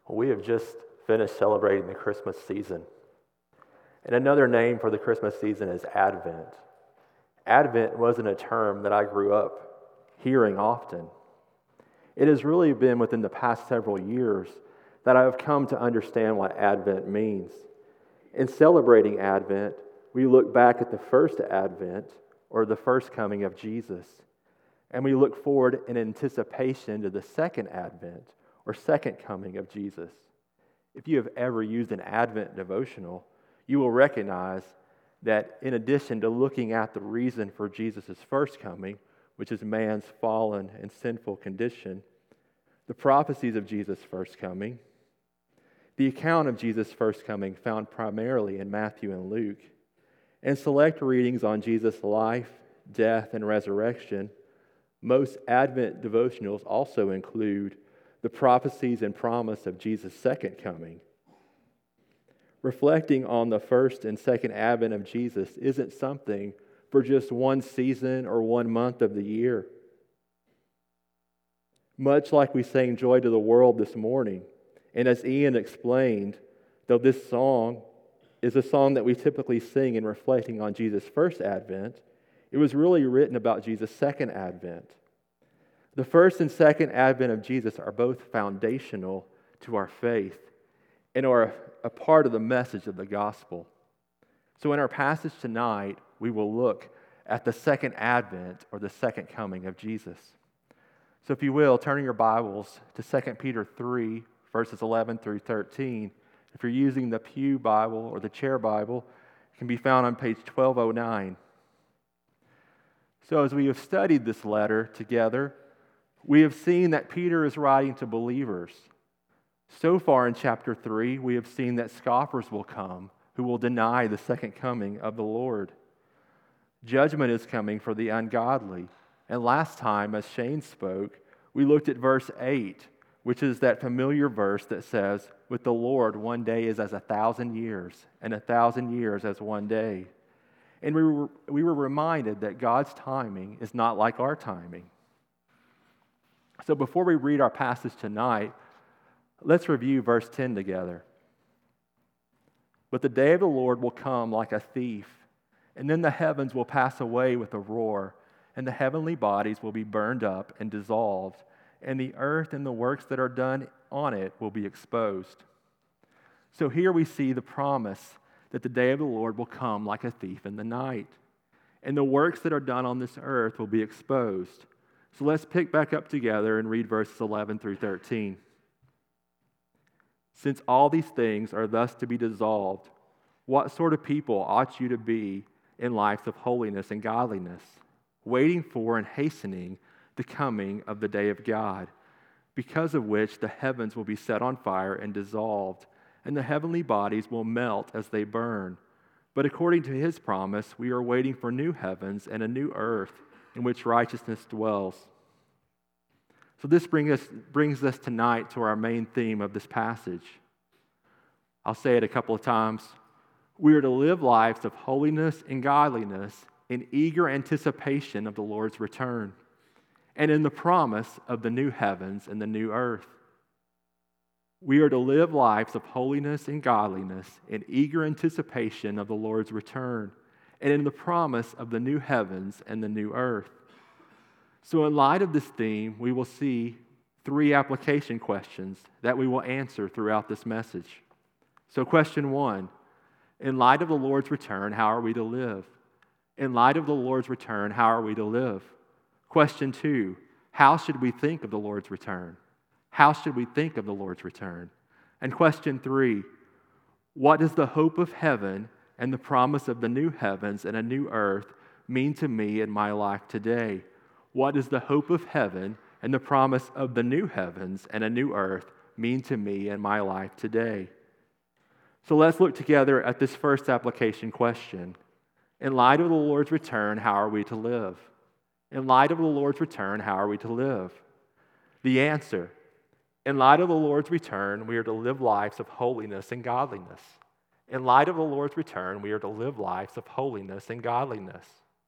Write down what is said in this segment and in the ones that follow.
We have just finished celebrating the Christmas season. And another name for the Christmas season is Advent. Advent wasn't a term that I grew up hearing often. It has really been within the past several years that I have come to understand what Advent means. In celebrating Advent, we look back at the first Advent, or the first coming of Jesus, and we look forward in anticipation to the second Advent, or second coming of Jesus. If you have ever used an Advent devotional, you will recognize that in addition to looking at the reason for Jesus' first coming, which is man's fallen and sinful condition, the prophecies of Jesus' first coming, the account of Jesus' first coming found primarily in Matthew and Luke, and select readings on Jesus' life, death, and resurrection, most Advent devotionals also include the prophecies and promise of Jesus' second coming. Reflecting on the first and second advent of Jesus isn't something for just one season or 1 month of the year. Much like we sang Joy to the World this morning, and as Ian explained, though this song is a song that we typically sing in reflecting on Jesus' first advent, it was really written about Jesus' second advent. The first and second advent of Jesus are both foundational to our faith and are a part of the message of the gospel. So in our passage tonight, we will look at the second advent or the second coming of Jesus. So if you will, turn in your Bibles to 2 Peter 3, verses 11 through 13. If you're using the Pew Bible or the Chair Bible, it can be found on page 1209. So as we have studied this letter together, we have seen that Peter is writing to believers. So far in chapter 3, we have seen that scoffers will come who will deny the second coming of the Lord. Judgment is coming for the ungodly. And last time, as Shane spoke, we looked at verse 8, which is that familiar verse that says, with the Lord, 1 day is as 1,000 years, and 1,000 years as 1 day. And we were reminded that God's timing is not like our timing. So before we read our passage tonight, let's review verse 10 together. But the day of the Lord will come like a thief, and then the heavens will pass away with a roar, and the heavenly bodies will be burned up and dissolved, and the earth and the works that are done on it will be exposed. So here we see the promise that the day of the Lord will come like a thief in the night, and the works that are done on this earth will be exposed. So let's pick back up together and read verses 11 through 13. Since all these things are thus to be dissolved, what sort of people ought you to be in lives of holiness and godliness, waiting for and hastening the coming of the day of God, because of which the heavens will be set on fire and dissolved, and the heavenly bodies will melt as they burn. But according to his promise, we are waiting for new heavens and a new earth in which righteousness dwells. So this brings us tonight to our main theme of this passage. I'll say it a couple of times. We are to live lives of holiness and godliness in eager anticipation of the Lord's return and in the promise of the new heavens and the new earth. We are to live lives of holiness and godliness in eager anticipation of the Lord's return and in the promise of the new heavens and the new earth. So in light of this theme, we will see 3 application questions that we will answer throughout this message. So question 1, in light of the Lord's return, how are we to live? In light of the Lord's return, how are we to live? Question 2, how should we think of the Lord's return? How should we think of the Lord's return? And question 3, what does the hope of heaven and the promise of the new heavens and a new earth mean to me in my life today? What does the hope of heaven and the promise of the new heavens and a new earth mean to me in my life today? So let's look together at this first application question. In light of the Lord's return, how are we to live? In light of the Lord's return, how are we to live? The answer, in light of the Lord's return, we are to live lives of holiness and godliness. In light of the Lord's return, we are to live lives of holiness and godliness.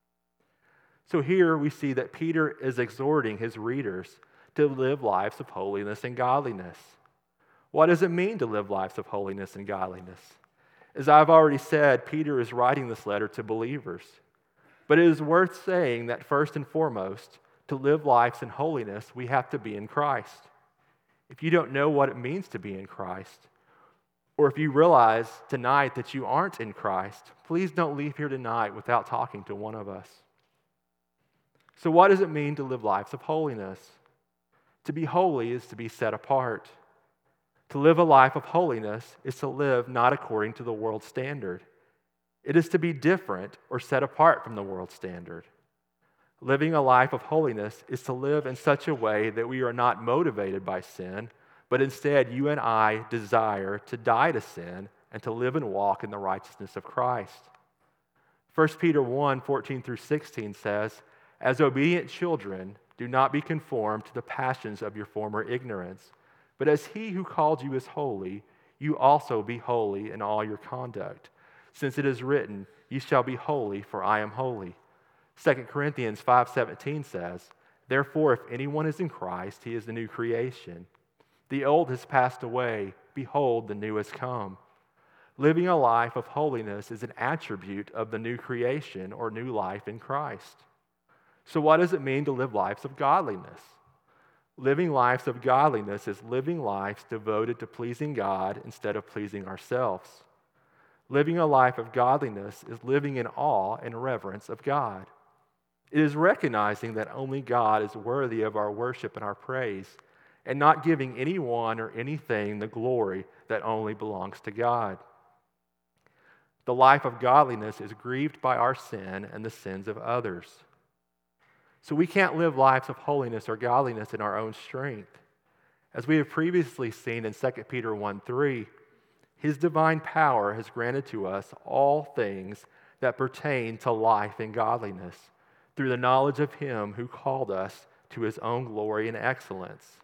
So here we see that Peter is exhorting his readers to live lives of holiness and godliness. What does it mean to live lives of holiness and godliness? As I've already said, Peter is writing this letter to believers. But it is worth saying that first and foremost, to live lives in holiness, we have to be in Christ. If you don't know what it means to be in Christ, or if you realize tonight that you aren't in Christ, please don't leave here tonight without talking to one of us. So what does it mean to live lives of holiness? To be holy is to be set apart. To live a life of holiness is to live not according to the world's standard. It is to be different or set apart from the world's standard. Living a life of holiness is to live in such a way that we are not motivated by sin, but instead you and I desire to die to sin and to live and walk in the righteousness of Christ. 1 Peter 1, 14 through 16 says, "As obedient children, do not be conformed to the passions of your former ignorance, but as he who called you is holy, you also be holy in all your conduct. Since it is written, you shall be holy, for I am holy." 2 Corinthians 5:17 says, "Therefore, if anyone is in Christ, he is the new creation. The old has passed away. Behold, the new has come." Living a life of holiness is an attribute of the new creation or new life in Christ. So what does it mean to live lives of godliness? Living lives of godliness is living lives devoted to pleasing God instead of pleasing ourselves. Living a life of godliness is living in awe and reverence of God. It is recognizing that only God is worthy of our worship and our praise, and not giving anyone or anything the glory that only belongs to God. The life of godliness is grieved by our sin and the sins of others. So we can't live lives of holiness or godliness in our own strength. As we have previously seen in 2 Peter 1:3, His divine power has granted to us all things that pertain to life and godliness through the knowledge of Him who called us to His own glory and excellence.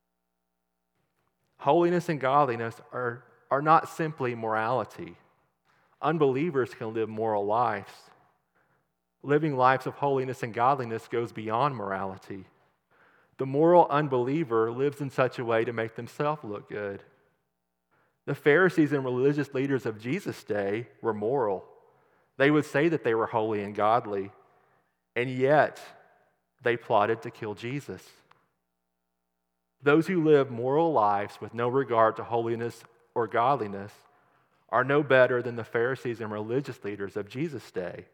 Holiness and godliness are not simply morality. Unbelievers can live moral lives. Living lives of holiness and godliness goes beyond morality. The moral unbeliever lives in such a way to make themselves look good. The Pharisees and religious leaders of Jesus' day were moral. They would say that they were holy and godly, and yet they plotted to kill Jesus. Those who live moral lives with no regard to holiness or godliness are no better than the Pharisees and religious leaders of Jesus' day.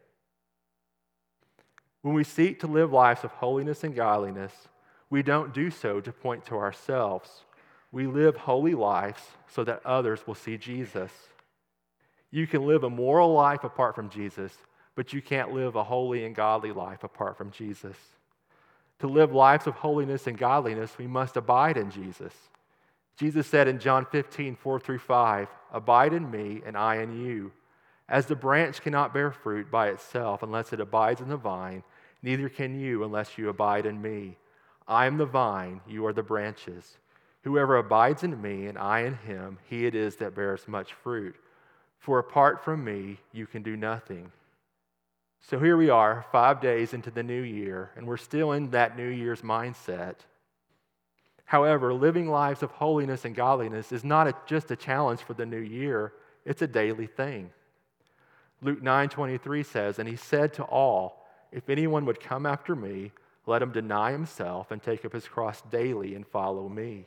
When we seek to live lives of holiness and godliness, we don't do so to point to ourselves. We live holy lives so that others will see Jesus. You can live a moral life apart from Jesus, but you can't live a holy and godly life apart from Jesus. To live lives of holiness and godliness, we must abide in Jesus. Jesus said in John 15:4-5, "Abide in me and I in you. As the branch cannot bear fruit by itself unless it abides in the vine, neither can you unless you abide in me. I am the vine, you are the branches. Whoever abides in me and I in him, he it is that bears much fruit. For apart from me, you can do nothing." So here we are, 5 days into the new year, and we're still in that New Year's mindset. However, living lives of holiness and godliness is not just a challenge for the new year, it's a daily thing. Luke 9:23 says, "And he said to all, if anyone would come after me, let him deny himself and take up his cross daily and follow me."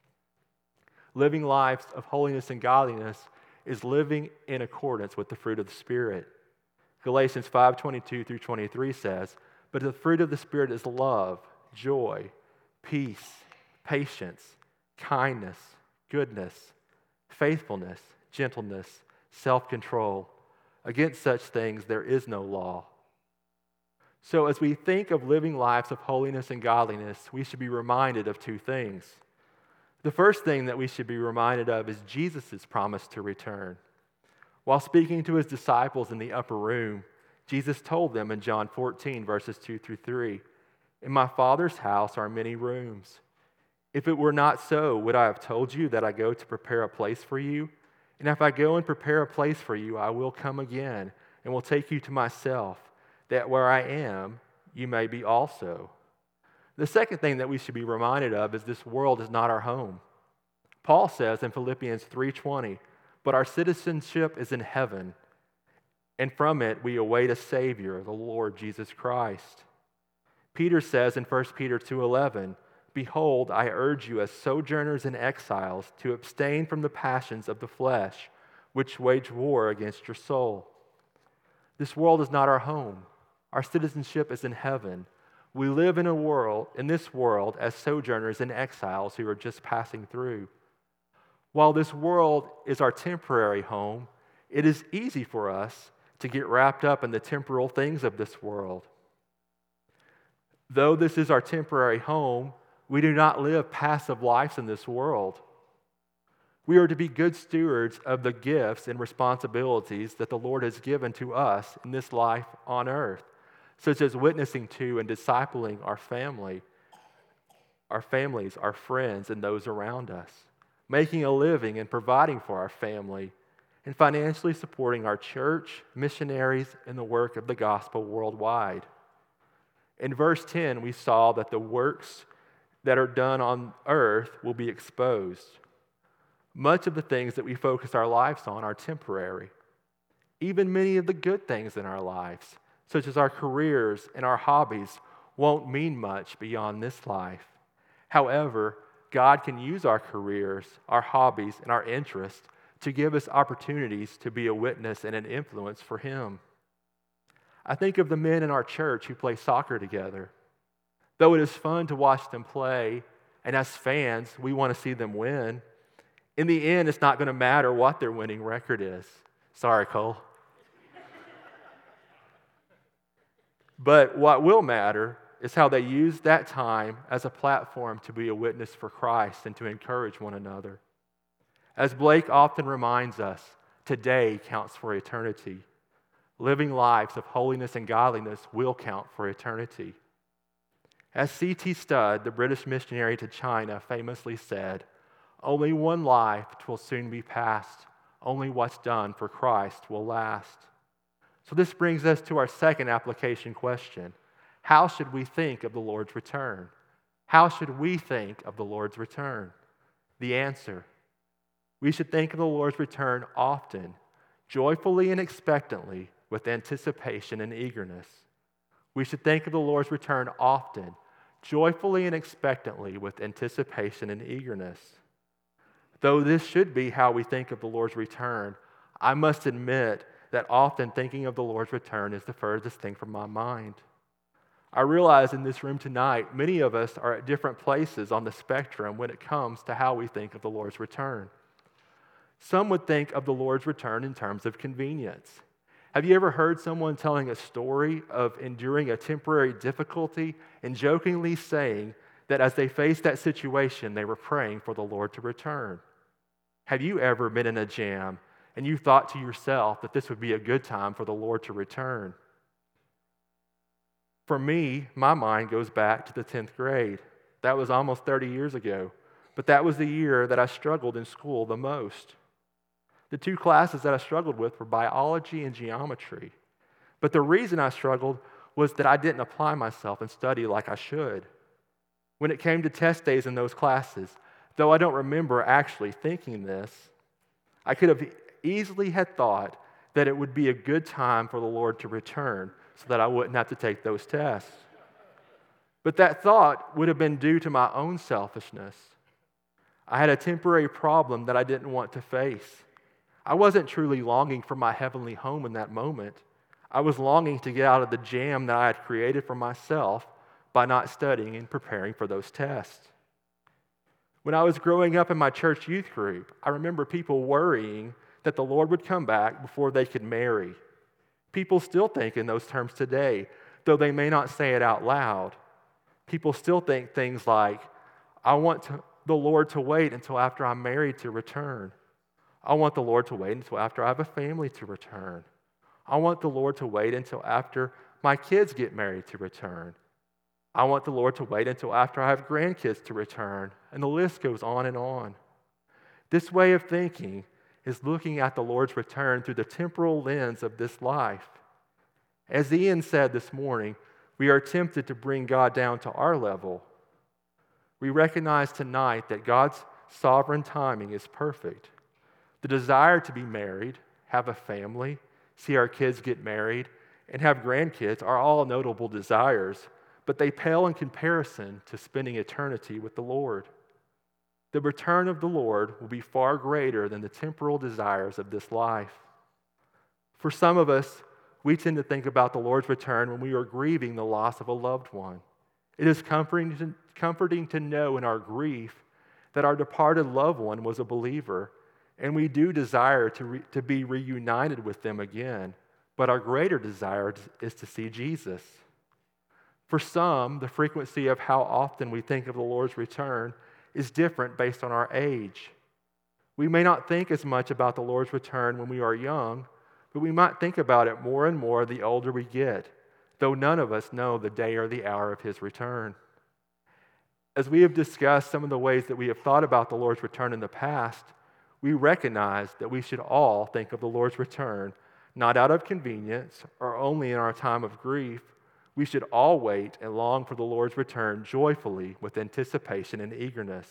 Living lives of holiness and godliness is living in accordance with the fruit of the Spirit. Galatians 5:22-23 says, "But the fruit of the Spirit is love, joy, peace, patience, kindness, goodness, faithfulness, gentleness, self-control. Against such things there is no law." So as we think of living lives of holiness and godliness, we should be reminded of two things. The first thing that we should be reminded of is Jesus' promise to return. While speaking to his disciples in the upper room, Jesus told them in John 14:2-3, "In my Father's house are many rooms. If it were not so, would I have told you that I go to prepare a place for you? And if I go and prepare a place for you, I will come again and will take you to myself, that where I am, you may be also." The second thing that we should be reminded of is this world is not our home. Paul says in Philippians 3:20, "But our citizenship is in heaven, and from it we await a Savior, the Lord Jesus Christ." Peter says in 1 Peter 2:11, "Behold, I urge you as sojourners and exiles to abstain from the passions of the flesh, which wage war against your soul." This world is not our home. Our citizenship is in heaven. We live in this world as sojourners and exiles who are just passing through. While this world is our temporary home, it is easy for us to get wrapped up in the temporal things of this world. Though this is our temporary home, we do not live passive lives in this world. We are to be good stewards of the gifts and responsibilities that the Lord has given to us in this life on earth, such as witnessing to and discipling our families, our friends, and those around us, making a living and providing for our family, and financially supporting our church, missionaries, and the work of the gospel worldwide. In verse 10, we saw that the works that are done on earth will be exposed. Much of the things that we focus our lives on are temporary. Even many of the good things in our lives, such as our careers and our hobbies, won't mean much beyond this life. However, God can use our careers, our hobbies, and our interests to give us opportunities to be a witness and an influence for Him. I think of the men in our church who play soccer together. Though it is fun to watch them play, and as fans, we want to see them win, in the end, it's not going to matter what their winning record is. Sorry, Cole. But what will matter is how they use that time as a platform to be a witness for Christ and to encourage one another. As Blake often reminds us, today counts for eternity. Living lives of holiness and godliness will count for eternity. As C.T. Studd, the British missionary to China, famously said, "Only one life will soon be past. Only what's done for Christ will last." So this brings us to our second application question. How should we think of the Lord's return? How should we think of the Lord's return? The answer: we should think of the Lord's return often, joyfully and expectantly, with anticipation and eagerness. We should think of the Lord's return often, joyfully and expectantly, with anticipation and eagerness. Though this should be how we think of the Lord's return, I must admit that often thinking of the Lord's return is the furthest thing from my mind. I realize in this room tonight, many of us are at different places on the spectrum when it comes to how we think of the Lord's return. Some would think of the Lord's return in terms of convenience. Have you ever heard someone telling a story of enduring a temporary difficulty and jokingly saying that as they faced that situation, they were praying for the Lord to return? Have you ever been in a jam and you thought to yourself that this would be a good time for the Lord to return? For me, my mind goes back to the 10th grade. That was almost 30 years ago, but that was the year that I struggled in school the most. The two classes that I struggled with were biology and geometry. But the reason I struggled was that I didn't apply myself and study like I should. When it came to test days in those classes, though I don't remember actually thinking this, I could have easily had thought that it would be a good time for the Lord to return so that I wouldn't have to take those tests. But that thought would have been due to my own selfishness. I had a temporary problem that I didn't want to face. I wasn't truly longing for my heavenly home in that moment. I was longing to get out of the jam that I had created for myself by not studying and preparing for those tests. When I was growing up in my church youth group, I remember people worrying that the Lord would come back before they could marry. People still think in those terms today, though they may not say it out loud. People still think things like, I want the Lord to wait until after I'm married to return. I want the Lord to wait until after I have a family to return. I want the Lord to wait until after my kids get married to return. I want the Lord to wait until after I have grandkids to return. And the list goes on and on. This way of thinking is looking at the Lord's return through the temporal lens of this life. As Ian said this morning, we are tempted to bring God down to our level. We recognize tonight that God's sovereign timing is perfect. The desire to be married, have a family, see our kids get married, and have grandkids are all notable desires, but they pale in comparison to spending eternity with the Lord. The return of the Lord will be far greater than the temporal desires of this life. For some of us, we tend to think about the Lord's return when we are grieving the loss of a loved one. It is comforting to know in our grief that our departed loved one was a believer, and we do desire to be reunited with them again, but our greater desire is to see Jesus. For some, the frequency of how often we think of the Lord's return is different based on our age. We may not think as much about the Lord's return when we are young, but we might think about it more and more the older we get, though none of us know the day or the hour of his return. As we have discussed some of the ways that we have thought about the Lord's return in the past, we recognize that we should all think of the Lord's return not out of convenience or only in our time of grief. We should all wait and long for the Lord's return joyfully with anticipation and eagerness.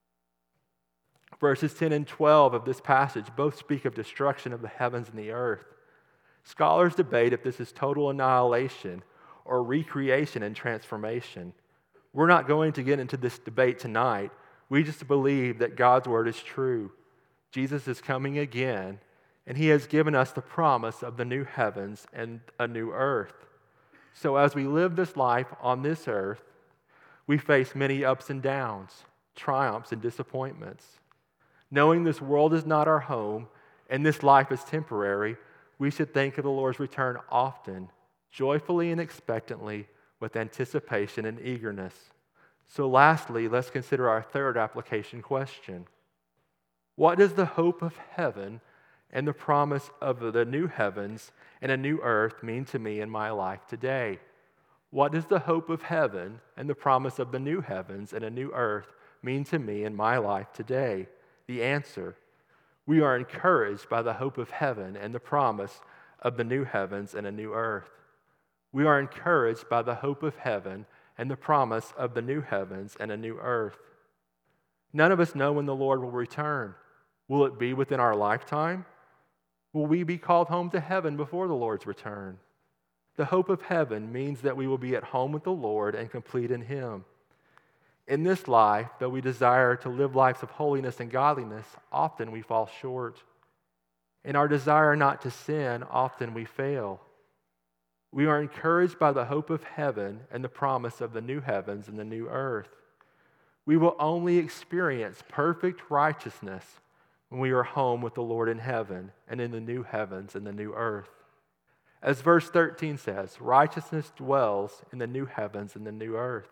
Verses 10 and 12 of this passage both speak of destruction of the heavens and the earth. Scholars debate if this is total annihilation or recreation and transformation. We're not going to get into this debate tonight. We just believe that God's word is true. Jesus is coming again, and he has given us the promise of the new heavens and a new earth. So as we live this life on this earth, we face many ups and downs, triumphs and disappointments. Knowing this world is not our home and this life is temporary, we should think of the Lord's return often, joyfully and expectantly, with anticipation and eagerness. So lastly, let's consider our third application question. What does the hope of heaven and the promise of the new heavens and a new earth mean to me in my life today? What does the hope of heaven and the promise of the new heavens and a new earth mean to me in my life today? The answer: we are encouraged by the hope of heaven and the promise of the new heavens and a new earth. We are encouraged by the hope of heaven and the promise of the new heavens and a new earth. None of us know when the Lord will return. Will it be within our lifetime? Will we be called home to heaven before the Lord's return? The hope of heaven means that we will be at home with the Lord and complete in him. In this life, though we desire to live lives of holiness and godliness, often we fall short. In our desire not to sin, often we fail. We are encouraged by the hope of heaven and the promise of the new heavens and the new earth. We will only experience perfect righteousness when we are home with the Lord in heaven and in the new heavens and the new earth. As verse 13 says, righteousness dwells in the new heavens and the new earth.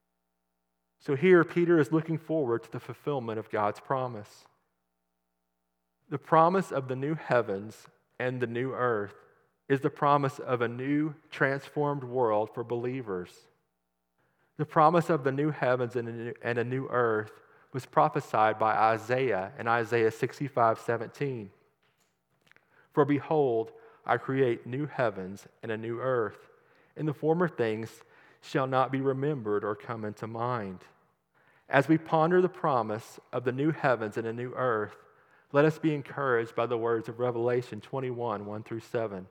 So here, Peter is looking forward to the fulfillment of God's promise. The promise of the new heavens and the new earth is the promise of a new, transformed world for believers. The promise of the new heavens and a new earth was prophesied by Isaiah in Isaiah 65:17. For behold, I create new heavens and a new earth, and the former things shall not be remembered or come into mind. As we ponder the promise of the new heavens and a new earth, let us be encouraged by the words of Revelation 21, 1-7.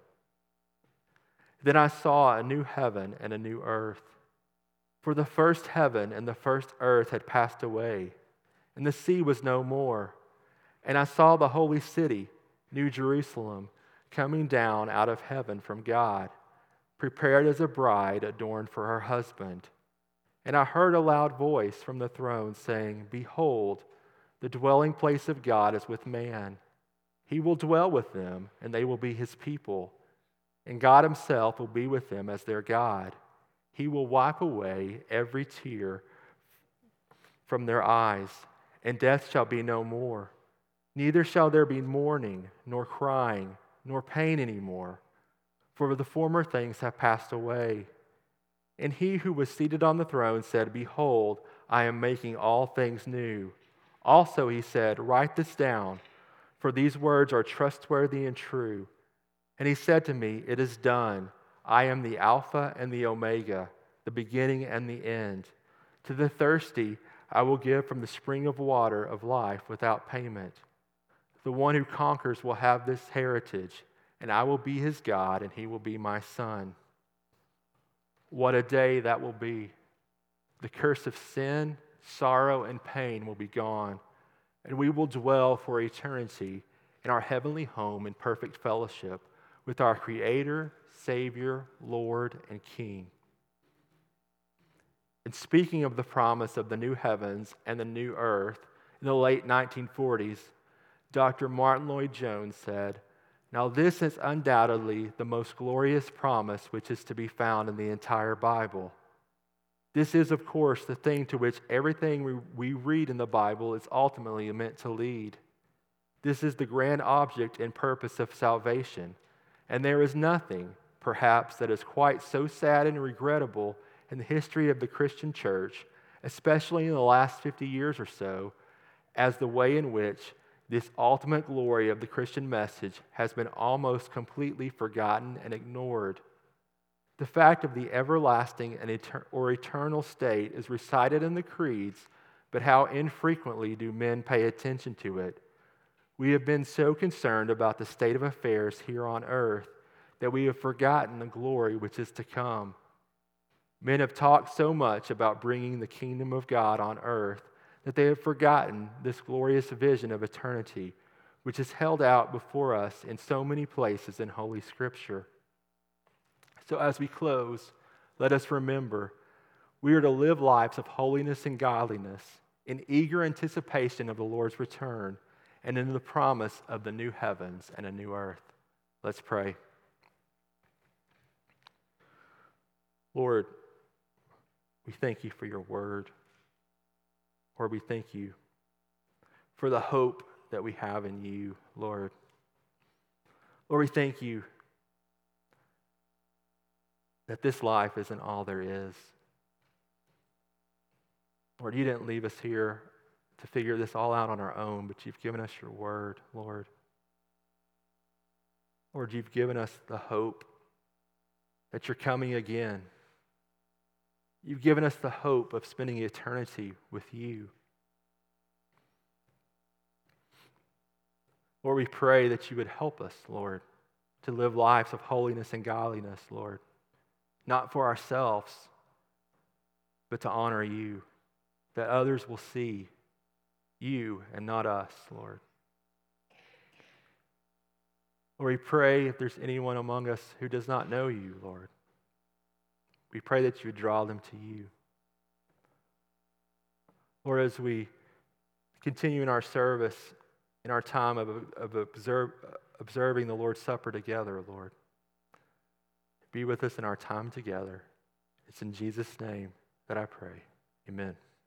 Then I saw a new heaven and a new earth. For the first heaven and the first earth had passed away, and the sea was no more. And I saw the holy city, New Jerusalem, coming down out of heaven from God, prepared as a bride adorned for her husband. And I heard a loud voice from the throne saying, behold, the dwelling place of God is with man. He will dwell with them, and they will be his people. And God himself will be with them as their God. He will wipe away every tear from their eyes, and death shall be no more. Neither shall there be mourning, nor crying, nor pain anymore, for the former things have passed away. And he who was seated on the throne said, behold, I am making all things new. Also he said, write this down, for these words are trustworthy and true. And he said to me, it is done. I am the Alpha and the Omega, the beginning and the end. To the thirsty, I will give from the spring of water of life without payment. The one who conquers will have this heritage, and I will be his God, and he will be my son. What a day that will be. The curse of sin, sorrow, and pain will be gone, and we will dwell for eternity in our heavenly home in perfect fellowship with our Creator, Savior, Lord, and King. And speaking of the promise of the new heavens and the new earth, in the late 1940s, Dr. Martin Lloyd-Jones said, "Now this is undoubtedly the most glorious promise which is to be found in the entire Bible. This is, of course, the thing to which everything we read in the Bible is ultimately meant to lead. This is the grand object and purpose of salvation, and there is nothing, perhaps, that is quite so sad and regrettable in the history of the Christian church, especially in the last 50 years or so, as the way in which this ultimate glory of the Christian message has been almost completely forgotten and ignored. The fact of the everlasting and eternal state is recited in the creeds, but how infrequently do men pay attention to it? We have been so concerned about the state of affairs here on earth that we have forgotten the glory which is to come. Men have talked so much about bringing the kingdom of God on earth that they have forgotten this glorious vision of eternity, which is held out before us in so many places in Holy Scripture. So as we close, let us remember we are to live lives of holiness and godliness in eager anticipation of the Lord's return and in the promise of the new heavens and a new earth. Let's pray. Lord, we thank you for your word. Lord, we thank you for the hope that we have in you, Lord. Lord, we thank you that this life isn't all there is. Lord, you didn't leave us here to figure this all out on our own, but you've given us your word, Lord. Lord, you've given us the hope that you're coming again. You've given us the hope of spending eternity with you. Lord, we pray that you would help us, Lord, to live lives of holiness and godliness, Lord, not for ourselves, but to honor you, that others will see you and not us, Lord. Lord, we pray if there's anyone among us who does not know you, Lord, we pray that you would draw them to you. Lord, as we continue in our service, in our time of observing the Lord's Supper together, Lord, be with us in our time together. It's in Jesus' name that I pray. Amen.